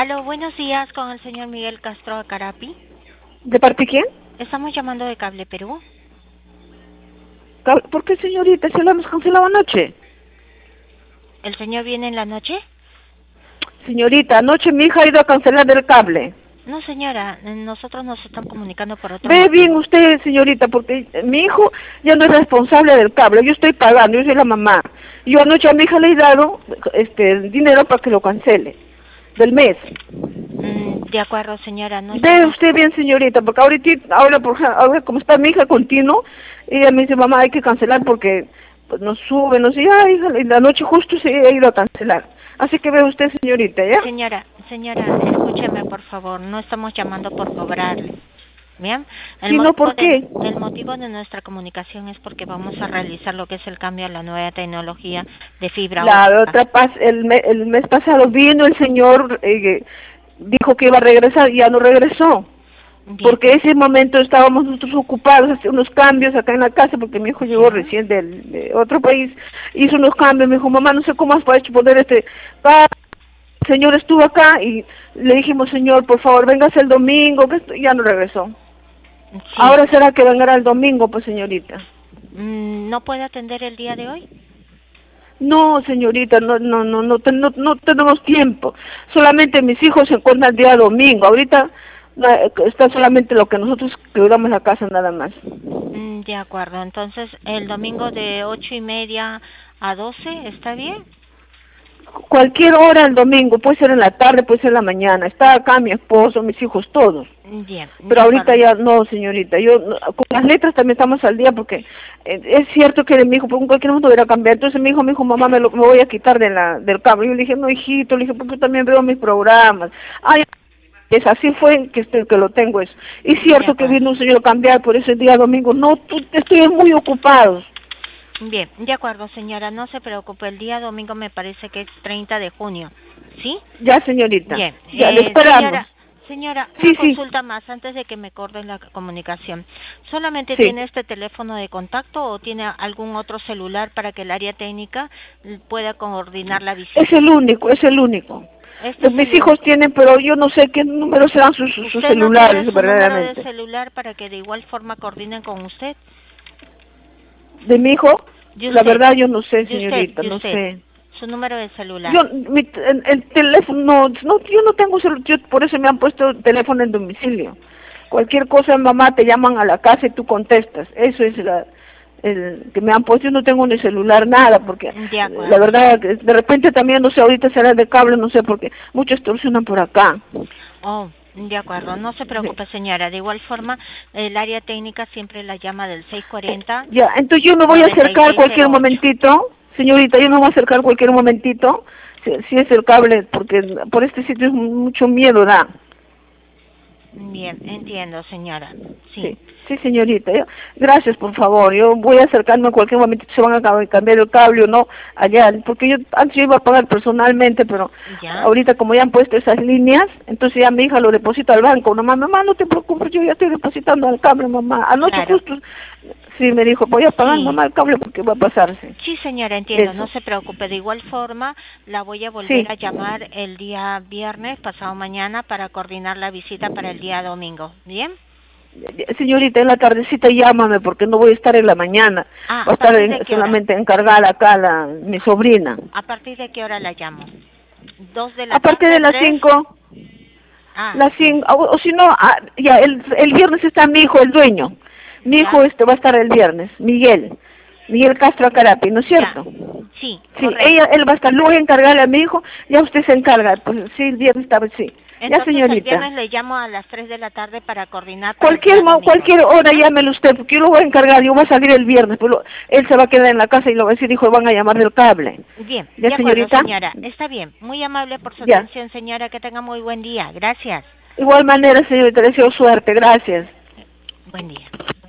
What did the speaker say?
Aló, buenos días con el señor Miguel Castro Acarapi. ¿De parte quién? Estamos llamando de Cable Perú. ¿Por qué, señorita? Se lo hemos cancelado anoche. ¿El señor viene en la noche? Señorita, anoche mi hija ha ido a cancelar el cable. No, señora, nosotros nos estamos comunicando por otro Ve bien motivo. usted, señorita, porque mi hijo ya no es responsable del cable. Yo estoy pagando, yo soy la mamá. Yo anoche a mi hija le he dado dinero para que lo cancele del mes. De acuerdo, señora, no Ve estamos... usted bien, señorita, porque ahora como está mi hija continuo, ella me dice, mamá, hay que cancelar porque pues nos sube, no sé, ay, hija, y la noche justo se ha ido a cancelar. Así que ve usted, señorita, ¿ya? Señora, escúcheme, por favor, no estamos llamando por cobrarle. Bien, Si no, ¿por qué? el motivo de nuestra comunicación es porque vamos a realizar lo que es el cambio a la nueva tecnología de fibra La óptica. otra el mes pasado vino el señor, dijo que iba a regresar y ya no regresó. Bien, Porque ese momento estábamos nosotros ocupados, haciendo unos cambios acá en la casa, porque mi hijo llegó ya, recién de otro país, hizo unos cambios, me dijo, mamá, no sé cómo has hecho poner el señor estuvo acá y le dijimos, señor, por favor, véngase el domingo, y ya no regresó. sí. Ahora será que vengará el domingo, pues, señorita. ¿No puede atender el día de hoy? No, señorita, no tenemos tiempo. Solamente mis hijos se encuentran el día domingo. Ahorita está solamente lo que nosotros cuidamos la casa nada más. De acuerdo, entonces el domingo de 8:30 a 12, ¿está bien? Cualquier hora el domingo, puede ser en la tarde, puede ser en la mañana. Está acá mi esposo, mis hijos, todos. Bien, de Pero ahorita acuerdo. ya no, señorita. Con las letras también estamos al día porque es cierto que mi hijo, por cualquier momento hubiera cambiado. Entonces mi hijo me dijo, mamá, me voy a quitar del cable. Yo le dije, no, hijito, le dije, porque yo también veo mis programas. Ay, es así fue que lo tengo eso. Y es De cierto que acuerdo. vino un señor a cambiar por ese día domingo. No, estoy muy ocupado. Bien, de acuerdo, señora, no se preocupe. El día domingo me parece que es 30 de junio, ¿sí? Ya, señorita. Bien, Ya, le esperamos. señora, una Sí, sí, consulta más antes de que me corten la comunicación. ¿Solamente sí. tiene este teléfono de contacto o tiene algún otro celular para que el área técnica pueda coordinar la Es visita? el único, es el único. Este es Mis el hijos único. tienen, pero yo no sé qué números serán sus ¿Usted no tiene celulares, su número de verdaderamente. celular para que de igual forma coordinen con usted? De mi hijo, De la usted, verdad yo no sé, de usted, señorita, de no usted. sé. Su número de celular. El teléfono, no, yo no tengo celular, por eso me han puesto el teléfono en domicilio. Cualquier cosa, mamá, te llaman a la casa y tú contestas. Eso es el que me han puesto. Yo no tengo ni celular, nada, porque De la acuerdo. verdad, de repente también, no sé, ahorita será de cable, no sé, porque muchos extorsionan por acá. Oh, de acuerdo. No se Sí. preocupe, señora. De igual forma, el área técnica siempre la llama del 640 Ya, entonces yo me voy a acercar cualquier 9608. momentito, señorita, yo me voy a acercar cualquier momentito, si es el cable, porque por este sitio es mucho miedo da. Bien, entiendo, señora. Sí. Sí, sí, señorita. Gracias, por favor. Yo voy a acercarme en cualquier momento si se van a cambiar el cable o no allá, porque yo antes yo iba a pagar personalmente, pero ¿Ya? ahorita como ya han puesto esas líneas, entonces ya mi hija lo deposita al banco. Mamá, no te preocupes, yo ya estoy depositando al cable, mamá. Anoche Claro. justo, sí, me dijo, voy a pagar, Sí. mamá, el cable porque va a pasarse. Sí, señora, entiendo. No Eso. se preocupe. De igual forma, la voy a volver Sí. a llamar el día viernes, pasado mañana, para coordinar la visita para el día domingo. ¿Bien? Señorita, en la tardecita llámame porque no voy a estar en la mañana. Ah, Va a ¿a estar partir de qué hora? solamente encargada acá mi sobrina. ¿A partir de qué hora la llamo? ¿2 de la Aparte tarde, de las 3? 5, Ah, las bien. 5, o si no, ya, el viernes está mi hijo, el dueño. Mi hijo ¿Ya? va a estar el viernes, Miguel Castro Acarapi, ¿no es Ya. cierto? Sí, Sí, correcto. él va a estar, luego voy a encargarle a mi hijo, ya usted se encarga, pues sí, el viernes está, sí. Ya, Entonces el señorita. viernes le llamo a las 3 de la tarde para coordinar para el día domingo. Cualquier hora ¿Ya? llámelo usted, porque yo lo voy a encargar, yo voy a salir el viernes, pero él se va a quedar en la casa y lo va a decir, hijo, van a llamar del cable. Bien, ¿Ya, de acuerdo, señorita? señora. Está bien. Muy amable por su Ya. atención, señora. Que tenga muy buen día. Gracias. Igual manera, señorita, le deseo suerte, gracias. Buen día.